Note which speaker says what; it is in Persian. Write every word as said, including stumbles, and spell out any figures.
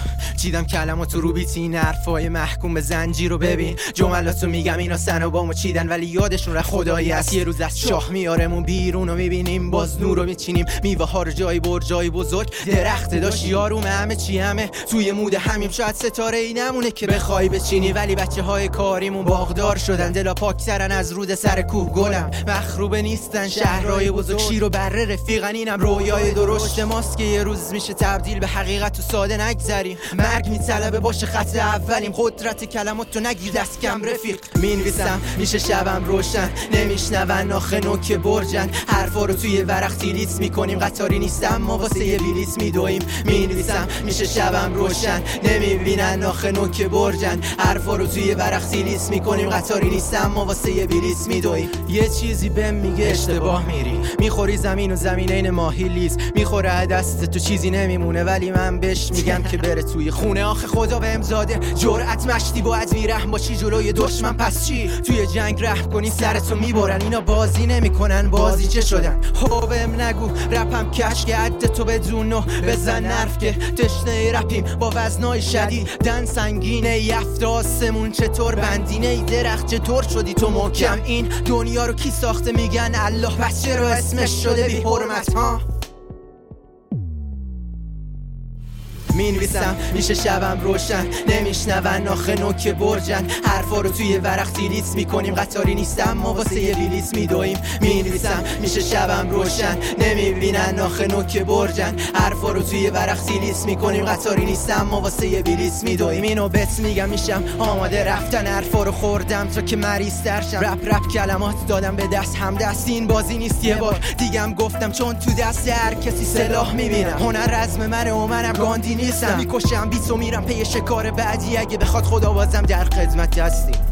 Speaker 1: چیدم کلماتو رو بیت، این حرفای محکوم به زنجیر رو ببین. جملاتو میگم اینا سنوبامو چیدن ولی یادشون ره خدایی هست. یه روز از شاه میارمون بیرون و میبینیم باز نور رو میچینیم. میوه ها رو جای برجای بزرگ درخت داشت یاروم، همه چی همه توی مود همیم. شاید ستاره ای نمونه که بخوای بچینی، ولی بچه های کاریمون باغدار شدن. دلا پاکترن از رود سر کوه گلم، مخروبه نیستن شهرهای بزرگ. شیر و بره رفیقن، اینم رویای درشت ماست که یه روز میشه تبدیل به حقیقت و ساده نگذریم. مرگ میطلبه باشه خط اولیم، قدرت کلماتو نگیر دست کم رفیق. مینویسم میشه شبم روشن، نمیشنون آخه نوک برجن. حرفا رو توی ورق تیلیت میکنیم، قطاری نیستم ما واسه یه بلیت میدویم. مینویسم میشه شبم روشن، نمیبینن آخه نوک برجن. حرفا رو توی ورق تیلیت میکنیم، قطاری نیستم ما واسه یه بلیت میدویم. یه چیزی بهم میگه اشتباه میری، میخوری زمین و زمین این ماهی لیز. میخوره دست تو چیزی نمیمونه، ولی من بهش میگم که بره توی خونه. آخه خدا بهم زاده جرأت مشتی، باید بیرحم باشی جلوی دشمن. پس چی توی جنگ رحم کنی سرتو میبرن. اینا بازی نمیکنن، بازی چه شدن؟ ها بهم نگو رپم کش که عد تو بدون و بزن نرف که تشنه رپیم با وزنای شدید. دن سنگینه یفت آسمون چطور بندینه، درخت چطور شدی تو محکم. این دنیا رو کی ساخته میگن الله، پس چرا اسمش شده بی حرمت ها؟ مینویسم میشه شبم روشن، نمیشنون آخه نوک برجن. حرفا رو توی ورق تیلیت میکنیم، قطاری نیستم ما واسه یه بلیت میدویم. مینویسم میشه شبم روشن، نمیبینن آخه نوک برجن. حرفا رو توی ورق تیلیت میکنیم، قطاری نیستم ما واسه یه بلیت میدویم. اینو بهت میگم میشم آماده رفتن، حرفا رو خوردم تا که مریض تر شم. رپ رپ کلمات دادم به دست هم دست، این بازی نیست یه بار دیگم گفتم، چون تو دست هر کسی سلاح میبینم. هنر رزم منه و منم گاندی نیستم، میکشم بیت و میرم پی شکار بعدی. اگه بخواد خدا بازم در خدمت هستی.